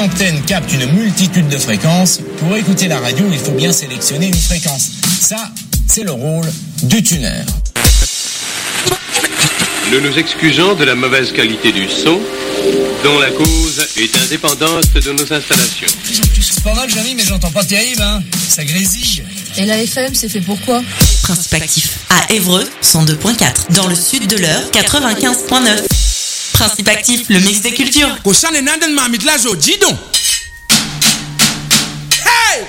antenne capte une multitude de fréquences. Pour écouter la radio, il faut bien sélectionner une fréquence. Ça, c'est le rôle du tuneur. Nous nous excusons de la mauvaise qualité du son, dont la cause est indépendante de nos installations. C'est pas mal, Jamy, mais j'entends pas terrible, hein. Ça grésille. Et la FM, c'est fait pourquoi? Principe actif. À Évreux, 102.4. Dans le sud de l'Eure, 95.9. Principe actif, le mix des cultures. Hey!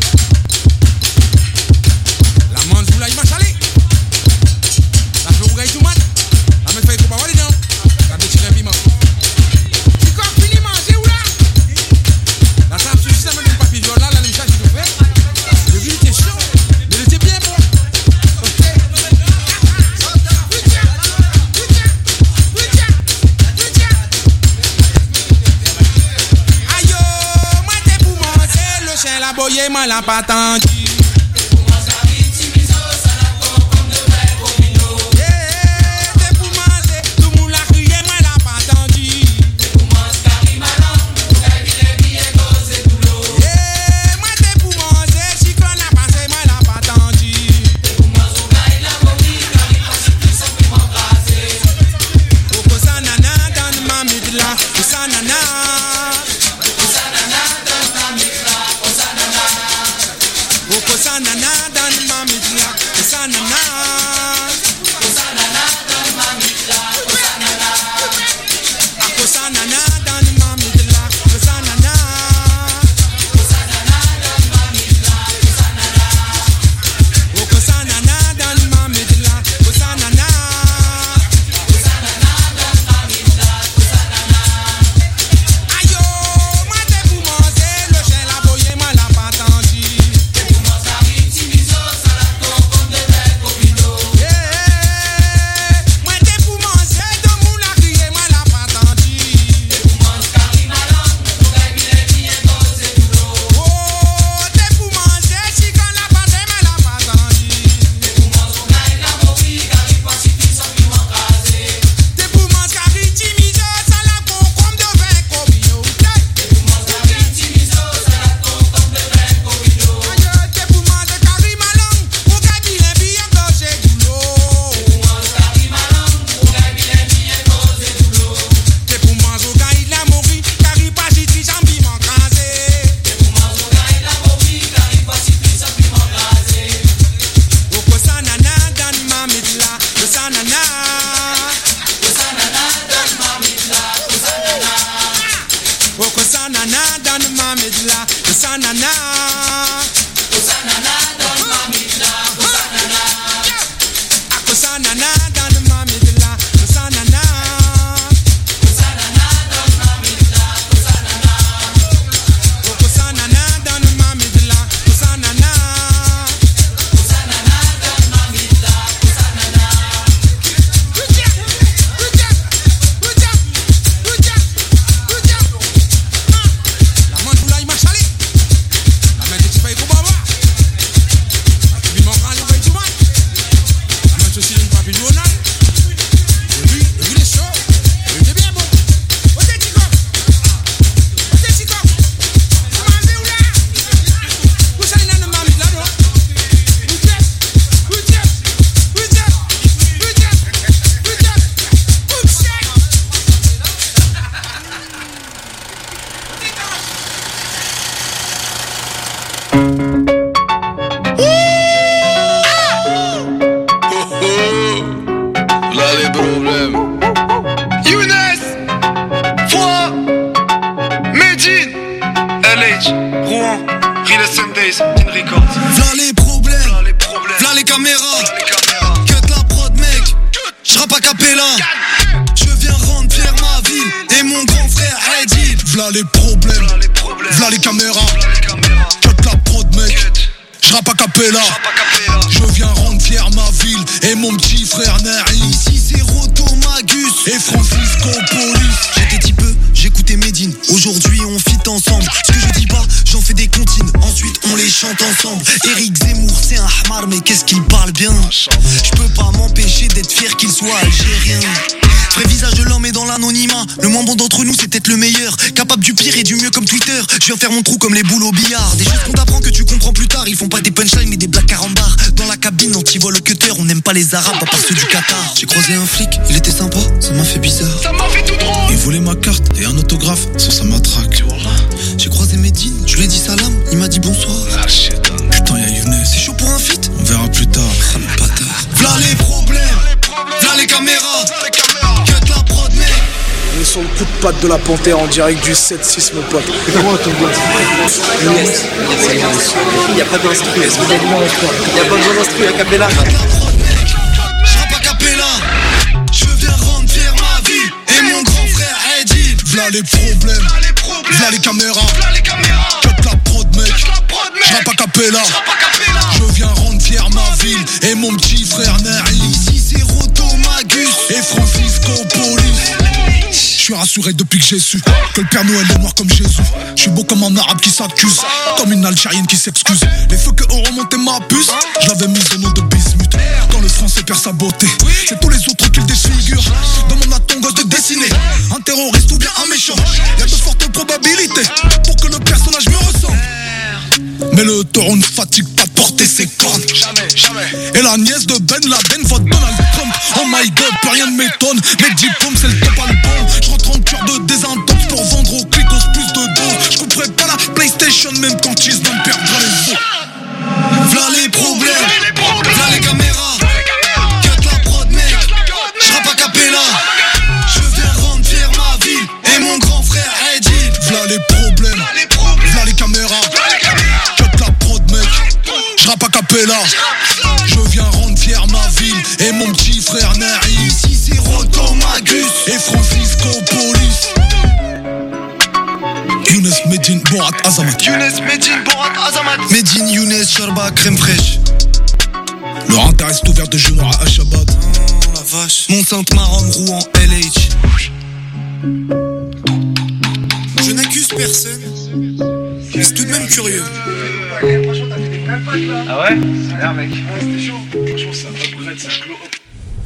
La manche vous l'a machale. La fleur vous gagne tout mat. La me fait pas voir les dents. La petite piment. Tu corps fini manger ou là? La table sur ça même papier là, la limite tu fais. Le vin était chaud, mais il était bien bon. OK. Ayo, moi t'es pour manger le chien la boyer mal la patente. Je viens rendre fier ma ville et mon petit frère Nari. Ici c'est Roto Magus et Francisco Police. J'étais petit peu, j'écoutais Medine. Aujourd'hui on fit ensemble. Ce que je dis pas, j'en fais des comptines. Ensuite on les chante ensemble. Eric Zemmour c'est un hamar mais qu'est-ce qu'il parle bien. Je peux pas m'empêcher d'être fier qu'il soit algérien. Vrai visage de l'homme est dans l'anonymat. Le moins bon d'entre nous c'est peut-être le meilleur. Capable du pire et du mieux comme Twitter. Je viens faire mon trou comme les boules au billard. Des choses qu'on t'apprend que tu comprends plus tard. Ils font pas des punchlines mais des blagues carambars. Dans la cabine anti-vol au cutter. On n'aime pas les arabes à part ceux du Qatar. J'ai croisé un flic, il était sympa, ça m'a fait bizarre. Ça m'a fait tout drôle. Il voulait ma carte et un autographe sur sa matraque. J'ai croisé Medine, je lui ai dit salam, il m'a dit bonsoir. Ah shit. Putain y'a Younes, c'est chaud pour un feat. On verra plus tard. Oh le bâtard. V'là les problèmes, v'là les caméras. Cut la prod mec. On est sur le coup de patte de la Panthère en direct du 7-6 mon pote. Comment ton gars? Il n'y a pas d'instru. Il n'y a pas besoin d'instru, à Capella. J'rappe à Capella. Je viens rendre fier ma vie. Et mon grand frère Edil. V'là les problèmes, v'là les caméras. Cut la prod mec. J'rappe à Capella. Je viens rendre fier ma ville. Et mon petit frère Nari. Ici c'est Roto Magus et Francisco Police. Je suis rassuré depuis que j'ai su que le Père Noël est noir comme Jésus. Je suis beau comme un arabe qui s'accuse, comme une Algérienne qui s'excuse. Les feux que ont remonté ma puce, je l'avais mise au nom de Bismuth. Quand le français perd sa beauté, c'est tous les autres qui le défigurent. Demande à ton gosse de dessiner un terroriste ou bien un méchant. Y'a de fortes probabilités pour que le personnage me ressemble. Mais le taureau ne fatigue pas de porter ses cornes. Jamais. Et la nièce de Ben Laden vote Donald Trump. Oh my god, plus rien ne m'étonne. Mes diplômes c'est le top album. Je rentre en cure de désintox pour vendre aux clicos plus de doses. Je couperai pas la PlayStation même quand Cheese n'en perdra les os. V'là les problèmes, v'là les caméras. Cut la prod mec, j'rappe à Capella. Je viens rendre fier ma ville et mon grand frère Edil. V'là les problèmes, v'là les caméras. J'rappe à Capella. Je viens rendre fier ma ville et mon petit frère Nari. Ici c'est Roto Magus et Francisco Police. Younes, Medine, Borat, Azamat. Medine, Younes, Sharba, crème fraîche. Leur inter est ouvert de Junior à Ashabad. Oh la vache. Mont-Sainte-Maronne, Rouen, LH. Je n'accuse personne, mais c'est tout de même curieux. Ah ouais? C'est l'air mec. Ouais, c'était chaud. Franchement, ça upgrade, ça glow up.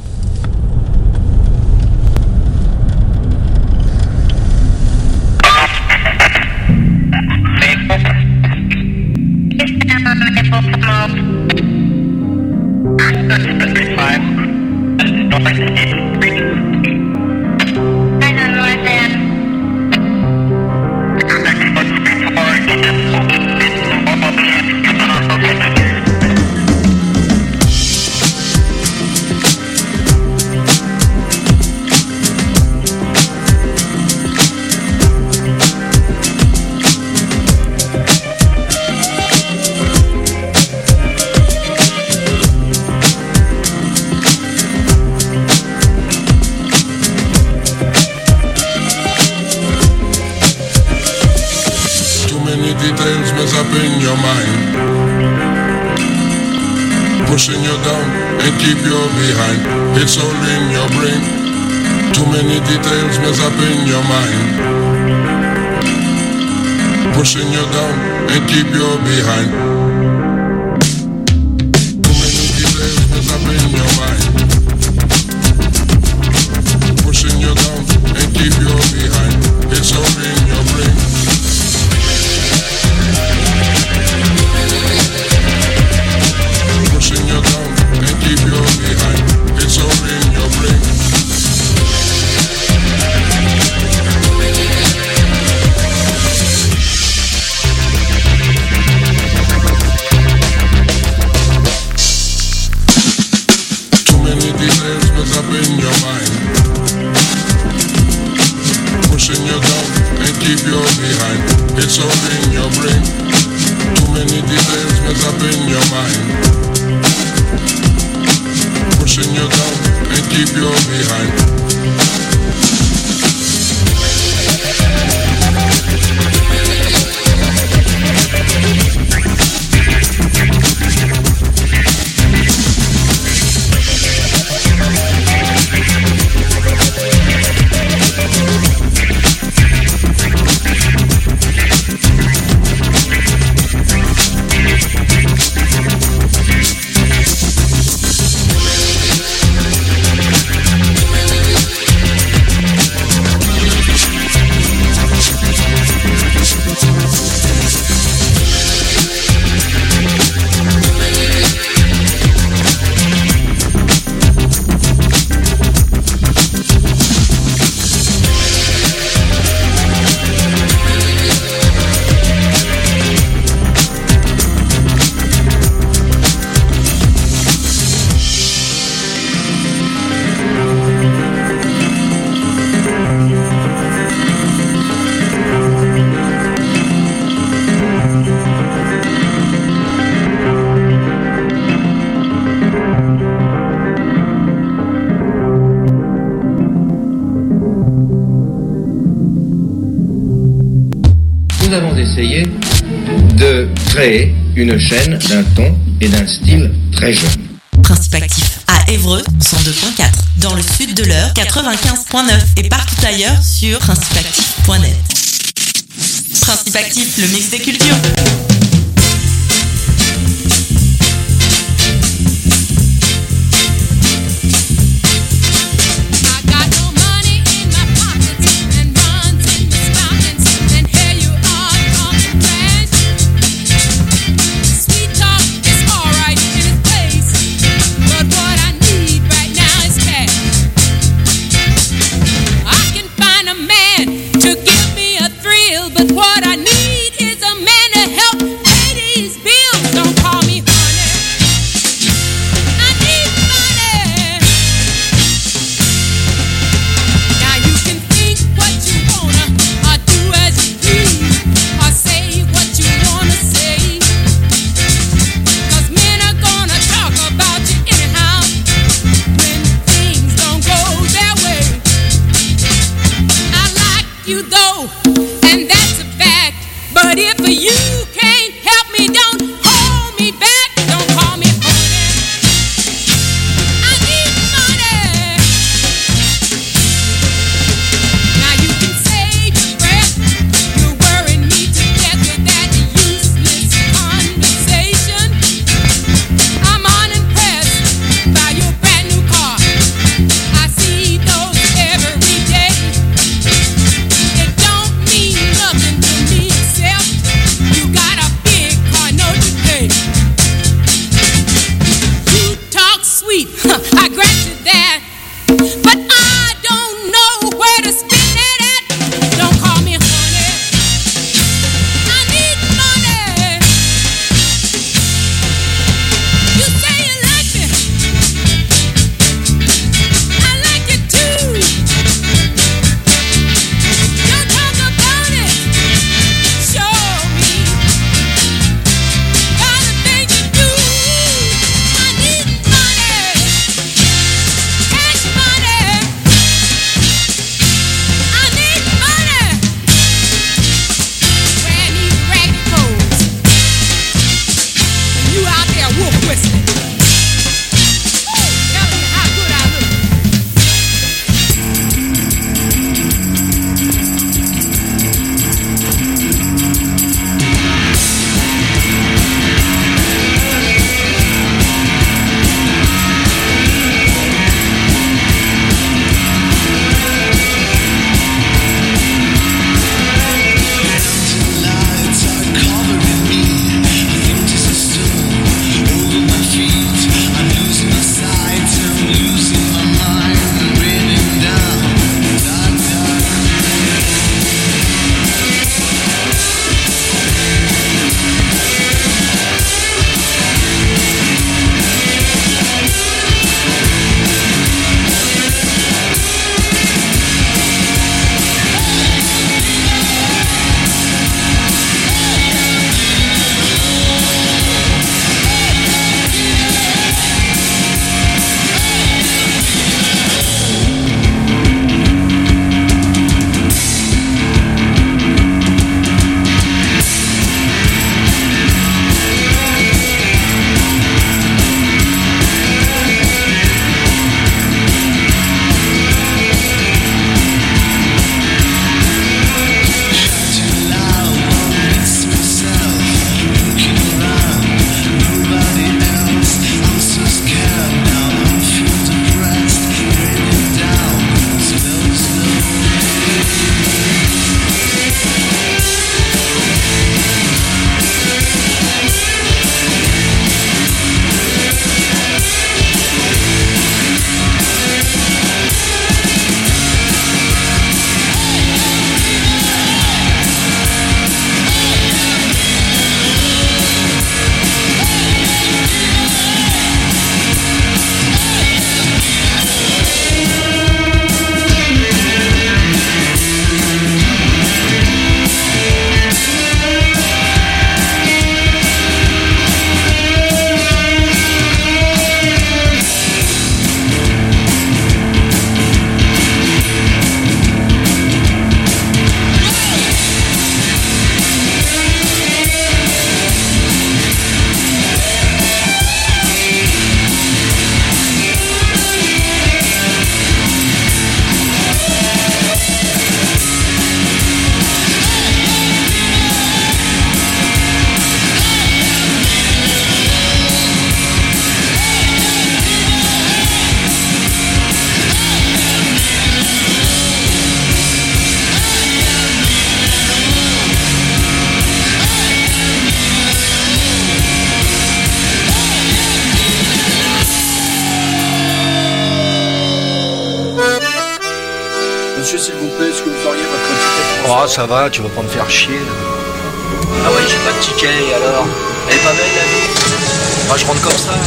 Pushing you down and keep you behind. It's all in your brain. Too many details mess up in your mind. Pushing you down and keep you behind. Too many details mess up in your mind. Pushing you down and keep you behind. It's all in your brain. Pushing you down and keep you behind. It's all in your brain. Too many details mess up in your mind. Pushing you down and keep you behind. It's all in your brain. Too many details mess up in your mind. Pushing you down and keep you behind. nous avons essayé de créer une chaîne d'un ton et d'un style très jeune. Principe actif à Évreux 102.4, dans le sud de l'Eure 95.9 et partout ailleurs sur principeactif.net. Principe actif, le mix des cultures. But what I need is a man to help pay these bills. Don't call me honey. I need money. Now you can think what you wanna, or do as you please, or say what you wanna say. 'Cause men are gonna talk about you anyhow when things don't go their way. I like you though, and that's a fact. But if you can't help me, don't hold me back. Don't call me honey. I need money. Now you can save your breath. You're worrying me to death with that useless conversation. I'm unimpressed by your brand new car. I see those every day. It don't mean nothing to me except you got Oh, ça va, tu vas pas me faire chier là. Ah ouais, j'ai pas de ticket, et alors? Elle est pas belle la vie? Moi je rentre comme ça.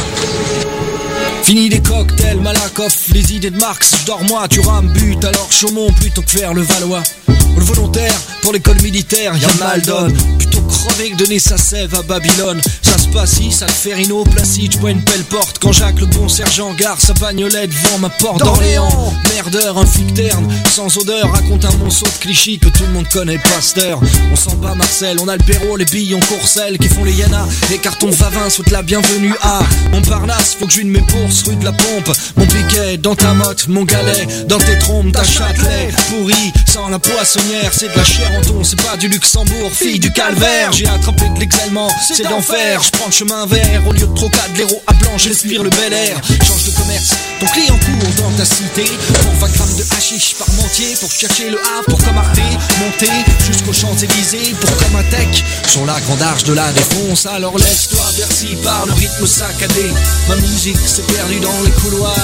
Fini les cocktails, Malakoff, les idées de Marx. Dors-moi, tu rames, but, alors Chaumont plutôt que faire le Valois. Le volontaire, pour l'école militaire, y'a mal donne. Plutôt crever que donner sa sève à Babylone. Ça se passe ici, ça te fait Rhino, Placide, j'bois une pelle porte. Quand Jacques le bon sergent gare sa bagnolette devant ma porte d'Orléans. Merdeur, un flic terne, sans odeur, raconte un monceau de clichés que tout le monde connaît, Pasteur. On s'en bat Marcel, on a le Perrault, les billes, on courcelle, qui font les Yana, les cartons Vavin, souhaitent la bienvenue à Montparnasse, faut que je de mes bourses, rue de la Pompe. Mon piquet dans ta motte, mon galet, dans tes trompes, ta Châtelet, pourri, sans la poissonnière, c'est de la chair en ton, c'est pas du Luxembourg, fille du calvaire. J'ai attrapé de l'exalement, c'est d'enfer. Je prends le chemin vert, au lieu de trocade, l'héros à blanc, j'inspire le bel air. Change de commerce, ton client court dans ta cité, pour 20 grammes de hashish par mentier, pour chercher le Havre, pour comme Arte, monter jusqu'aux Champs-Élysées, pour comme un tech, sur la grande arche de la défonce. Alors laisse-toi Bercy par le rythme saccadé, ma musique s'est perdue dans les couloirs.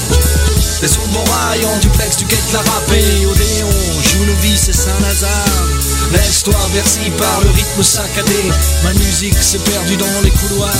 Les sons de Montrail en duplex, tu quêtes la râpée, Odéon, joue nos vies, c'est Saint-Lazare. Laisse-toi Bercy par le rythme saccadé, ma musique s'est perdue dans les couloirs.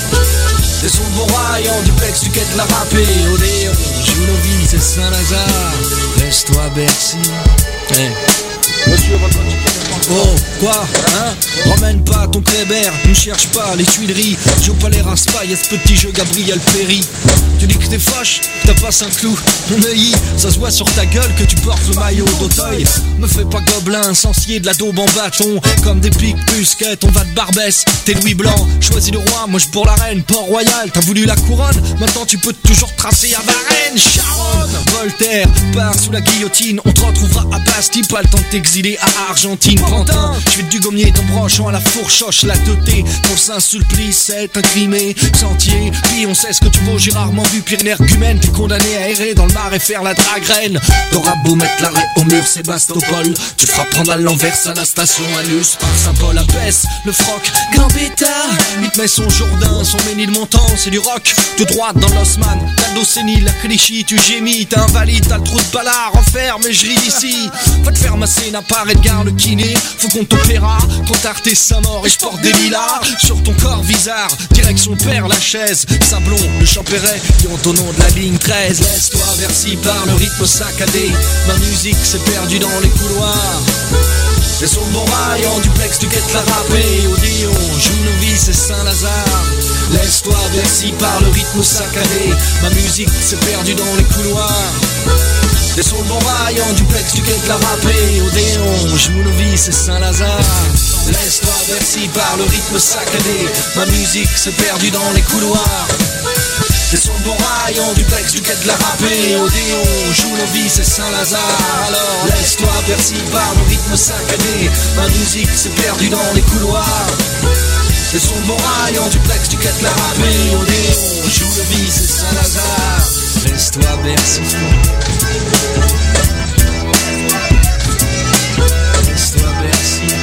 Les sons de Montrail en duplex, tu quêtes la râpée, Odéon, joue nos vies, c'est Saint-Lazare. Laisse-toi Bercy. Hey. Monsieur, votre ticket. Oh, quoi, hein? Ramène pas ton Kléber, ne cherche pas les Tuileries. Joue pas les raspailles à ce petit jeu Gabriel Péry. Tu dis que t'es fâche, t'as pas Saint-Cloud. Mon œil, ça se voit sur ta gueule que tu portes le maillot d'Auteuil. Me fais pas gobelin, sensier de la daube en bâton. Comme des piques busquettes, on va de Barbès. T'es Louis Blanc, choisis le roi, moi je pour la reine. Port-Royal, t'as voulu la couronne, maintenant tu peux toujours tracer à Varennes. Charonne, Voltaire, part sous la guillotine. On te retrouvera à Bastille, pas le temps de t'exiler à Argentine. Pantin, je vais du gommier ton branchant à la fourchoche, la teuté. Pour Saint-Sulpice, c'est incrimé. Sentier, puis on sait ce que tu vaux, j'ai rarement vu pire énergumène. T'es condamné à errer dans le mar et faire la dragraine. T'auras beau mettre l'arrêt au mur, Sébastopol, tu feras prendre à l'envers à la station Anus par Saint-Paul. Abaisse le froc, Gambetta, il te met son Jourdain, son Ménilmontant, c'est du rock. Tout droit dans l'Osman, t'as le dos sénile, la Clichy, tu gémis, t'es invalide, t'as le trou de balard, enfer, mais je ris d'ici. Va te faire masser, n'a pas Edgar le kiné. Faut qu'on t'opéra, qu'on t'arte sa mort et je porte des lilas sur ton corps bizarre. Direction Père Lachaise, Sablon, le Champéret, qui ont au nom de la ligne 13. Laisse-toi Bercy par le rythme saccadé, ma musique s'est perdue dans les couloirs. Les sons de Montrail en duplex, tu quêtes la râpée, Odéon, joue nos vies, c'est Saint-Lazare. Laisse-toi Bercy par le rythme saccadé, ma musique s'est perdue dans les couloirs. Les sons de Montrail en duplex, tu quêtes la râpée, Odéon, joue nos vies, c'est Saint-Lazare. Laisse-toi Bercy par le rythme saccadé, ma musique s'est perdue dans les couloirs. Les sons de Montrail en duplex, tu quêtes la râpée, Odéon, joue nos vies, c'est Saint-Lazare. Alors laisse-toi Bercy par le rythme saccadé, ma musique s'est perdue dans les couloirs. Les sons de Montrail en duplex, tu quêtes la râpée, Odéon, joue nos vies, c'est Saint-Lazare. Laisse-toi Bercy. Laisse-toi Bercy.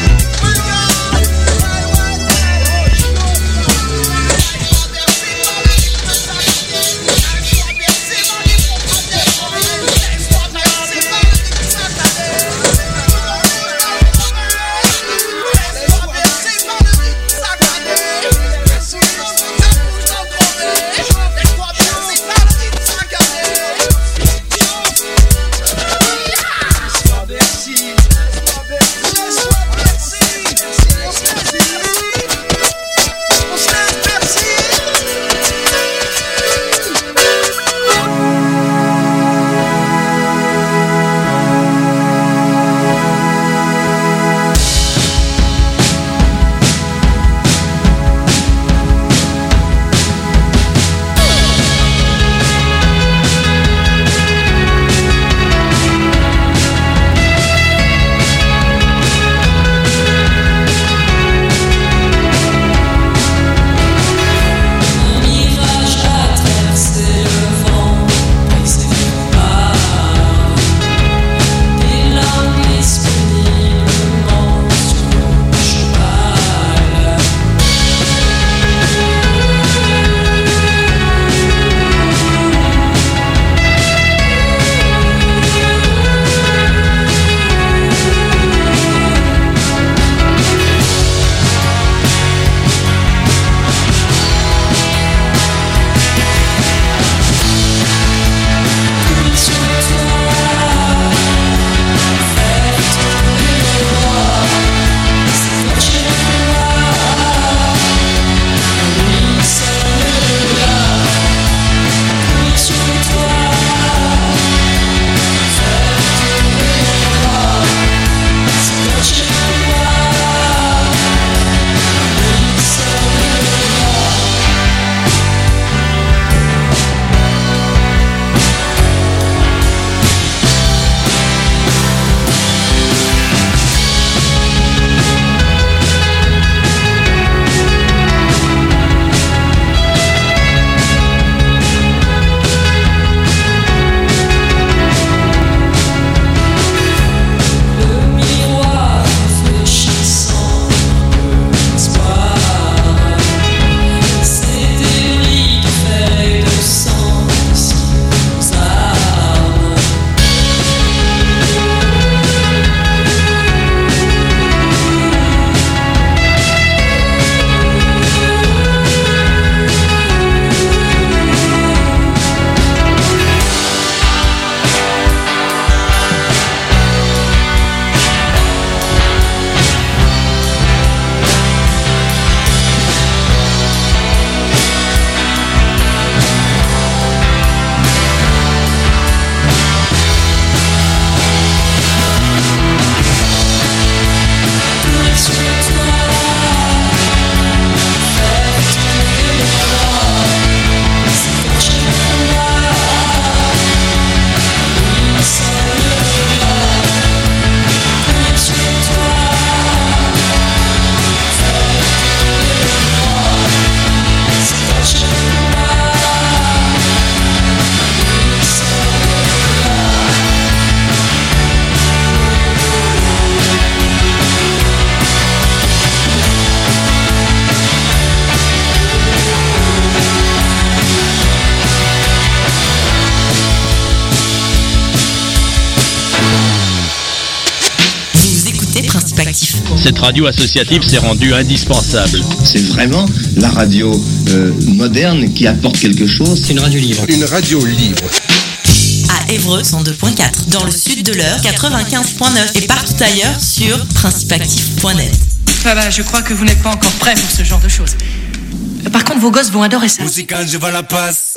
Principe Actif. Cette radio associative s'est rendue indispensable. C'est vraiment la radio moderne qui apporte quelque chose. C'est une radio libre. Une radio libre. À Évreux 102.4, dans le sud de l'Eure 95.9 et partout ailleurs sur principeactif.net. Ah bah, je crois que vous n'êtes pas encore prêts pour ce genre de choses. Par contre, vos gosses vont adorer ça. Musical, je vais la passe.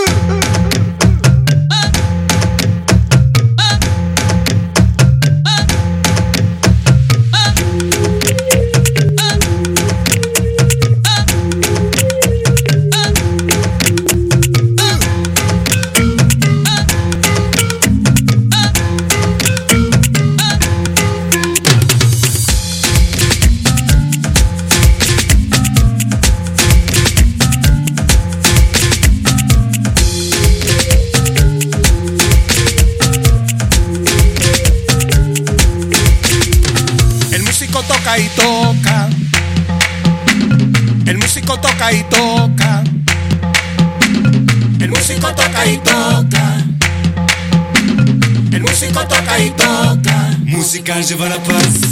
Y toca, el músico toca y toca, el músico toca y toca, el músico toca y toca. Musical, je vais la passe.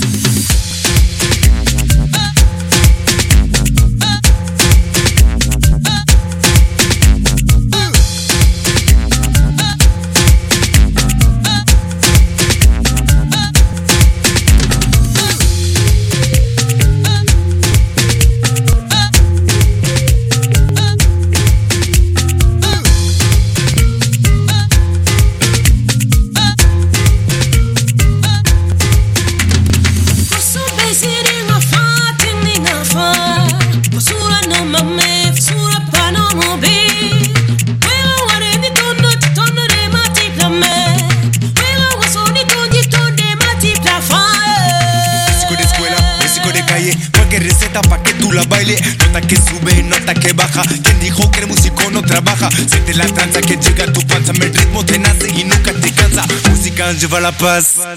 Nota que sube, nota que baja. Quien dijo que el músico no trabaja? Siente la tranza que llega a tu panza. El ritmo te nace y nunca te cansa. Musical, je vais la passe.